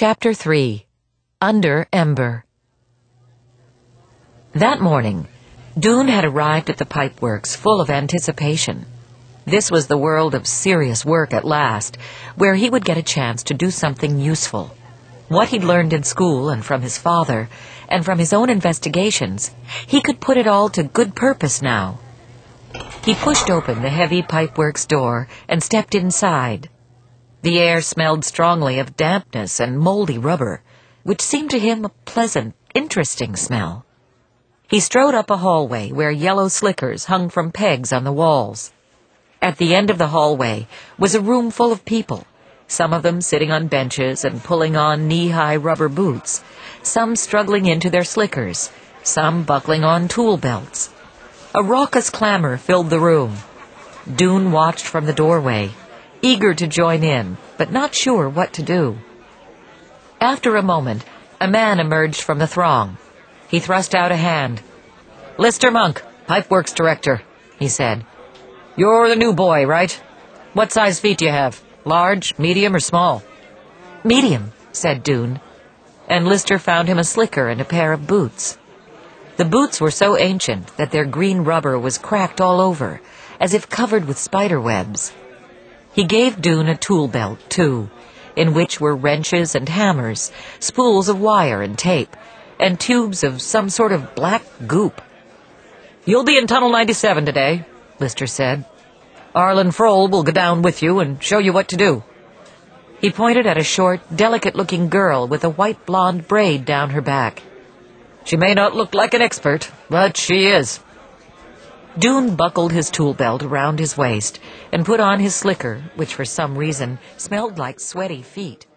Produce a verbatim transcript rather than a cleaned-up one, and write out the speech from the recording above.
Chapter three. Under Ember. That morning, Doon had arrived at the pipeworks full of anticipation. This was the world of serious work at last, where he would get a chance to do something useful. What he'd learned in school and from his father, and from his own investigations, he could put it all to good purpose now. He pushed open the heavy pipeworks door and stepped inside. The air smelled strongly of dampness and moldy rubber, which seemed to him a pleasant, interesting smell. He strode up a hallway where yellow slickers hung from pegs on the walls. At the end of the hallway was a room full of people, some of them sitting on benches and pulling on knee-high rubber boots, some struggling into their slickers, some buckling on tool belts. A raucous clamor filled the room. Doon watched from the doorway, eager to join in, but not sure what to do. After a moment, a man emerged from the throng. He thrust out a hand. "Lister Monk, Pipeworks Director," he said. "You're the new boy, right? What size feet do you have? Large, medium, or small?" "Medium," said Doon, and Lister found him a slicker and a pair of boots. The boots were so ancient that their green rubber was cracked all over, as if covered with spider webs. He gave Doon a tool belt, too, in which were wrenches and hammers, spools of wire and tape, and tubes of some sort of black goop. "You'll be in Tunnel ninety-seven today," Lister said. "Arlen Frohl will go down with you and show you what to do." He pointed at a short, delicate-looking girl with a white blonde braid down her back. "She may not look like an expert, but she is." Doon buckled his tool belt around his waist and put on his slicker, which for some reason smelled like sweaty feet.